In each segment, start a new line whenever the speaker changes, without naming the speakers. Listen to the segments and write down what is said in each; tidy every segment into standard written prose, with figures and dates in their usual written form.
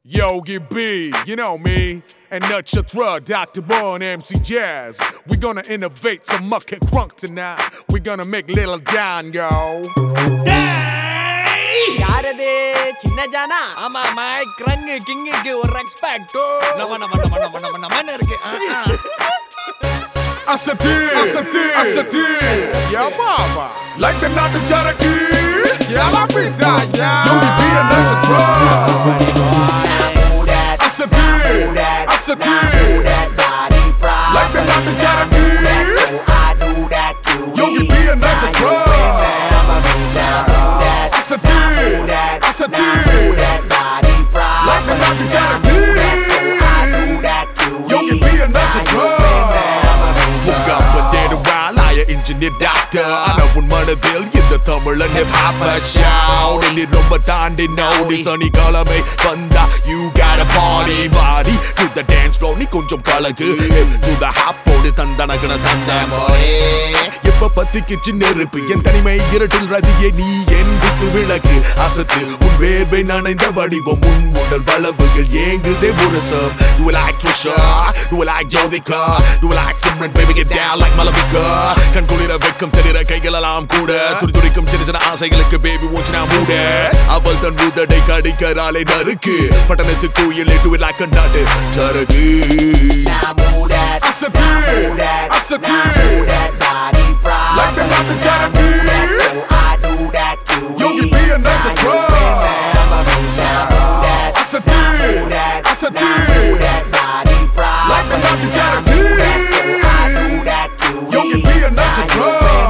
Yogi B, you know me, and Natchatra, Dr. Boy and MC Jazz. We're gonna innovate some muck and crunk tonight. We're gonna make Little John go.
யாரது சின்ன ஜானா ஆமா mic கிரங் கிங்குக்கு ஒரு respect நம்ம இருக்கு
Asati, yeah mama, like the Natu Charaki, yeah la pizza, yeah. Yogi B and Natchatra. Asati, like the Natu Charaki, Yogi B and Natchatra. Asati, like the Natu Charaki, Yogi B and Natchatra. Woke up a day to while I engineer doctor. I know when manadil in the Tamil and hip hop a shout. And it rumba tandi nodi sunny color me banda. You got a party body to the dance floor. Ni konjam kalagu hip to the hop podi tandana gana tandam boy. Eppa pathikichu neruppu en thanimai iratil radhiye nee en vithu vilakku asathu un verbai nanaindha vadivam un udal valavugal yengude murasam. Do you like Trisha? Do you like Jodhika? Do you like Simran? Baby get down like Malavika. Kan kulira vekkam therira kaigalam kuda thudurikkum chinna chinna aasaigalukku baby watch na mooda. Aval than udadai kadikarale narukku patanathu koyile do you like kandadu charagu na mooda asathu like the Natu Charaki, so I do that too. Yogi B and Natchatra. Asati, like the Natu Charaki, Yogi B and Natchatra.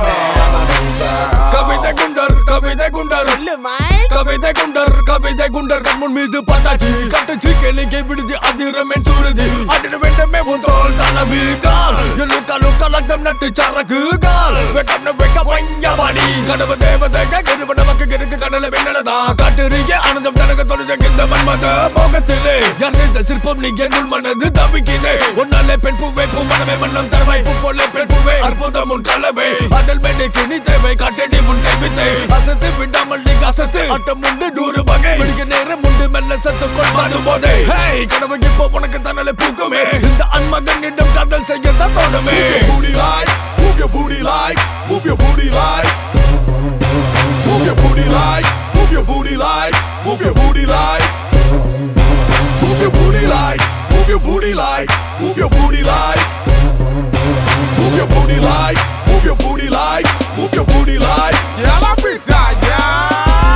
Kavitha Gundar,
சொல்லு mic
Kavitha Gundar, கண்முன் மீது பார்த்தாச்சு கட்டுச்சு கேளிக்கை விடுதி அதிரமென் சூடுதி அடின வேண்டமே முந்தோல் தலவி கால் லுக்கா லக்கம் நட்டு சரக்கு கால் வெட்டம்ன வெக்க பஞ்சவாடி கடவு தேவதேக கெருவ நமக்கு கெருக்கு கடலை வெண்ணலதா காட்டுறிய ஆனந்தம் தனக்கு தொழுஜங்க இந்த மன்மத மோகத்திலே யார் செய்த சிற்பம் நீ என்னுள் மனது தவிக்கிதே ஒன்னாலே பெண் பூவே பூமனமே மன்னம் தரவாய் பூ போலே பெண் பூவே அற்புதம் உன் கலவை அடல் மேடைக்கு நீ தேவை காட்டடி முன் கைவித்தை அசத்து விடாமல் நீ அசத்து அட்டம் உண்டு நூறு வகை விடுக்க நேரம் உண்டு மெல்ல சத்து கொள்வாது போதே ஹேய் கடவுள் இப்போ உனக்கு தன்னலை பூக்குமே இந்த அன்மகனிடம் காதல் செய்யத்தான் தோணுமே. Move your booty like, move your booty like, move your booty like, move your booty like, move your booty like, move your booty like, move your booty like, move your booty like, move your booty like, move your booty like, move your booty like, yeah la pizza, yeah.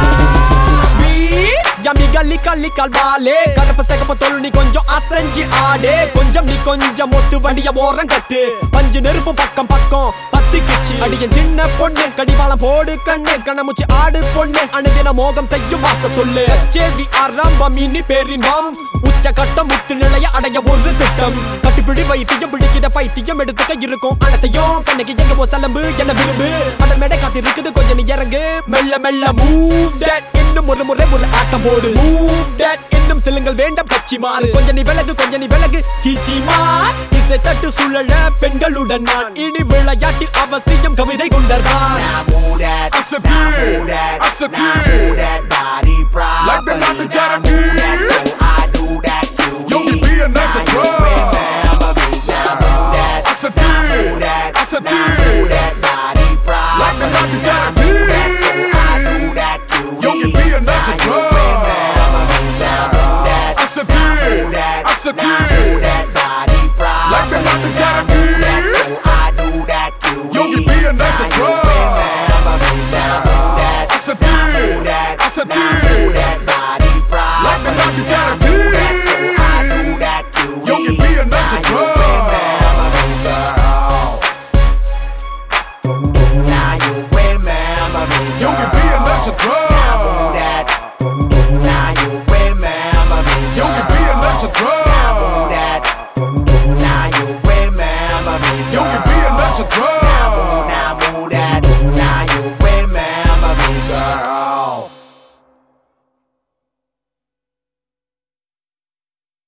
Yamiga likal vale karappa segappa tolu ni konjam asenji aade konjam ni konjam ottu vandiya oram kattu panju nerupum pakkam pathikichi adiyen chinna ponne kadivalam podu kanne kanamuchi aadu ponne anudina mogam seyyum vaartha sollu chevi arambam ini perinam ucha kattam muttu nilaya adaya oru thittam kattipidi vaithiyam pidikida paithiyam eduthuka irukum anathayum kannege enga po salambu enna virumbu adal mede kathirukkudu konjam ni irangu mella move that innum oru murai oru aatam podu move that innum silungal vendam kachi maaru konjam ni velagu chichi maar isai tattu sulala pengaludan naan ini vilayattil avasiyam kavithai gundardan
Asati, like the Natu Charaki, Yogi B and Natchatra. Asati, like the Natu Charaki, Yogi B and Natchatra. Asati, like the Natu Charaki, Yogi B and Natchatra. Asati, like the Natu Charaki, Yogi B and Natchatra. Yogi B and Natchatra.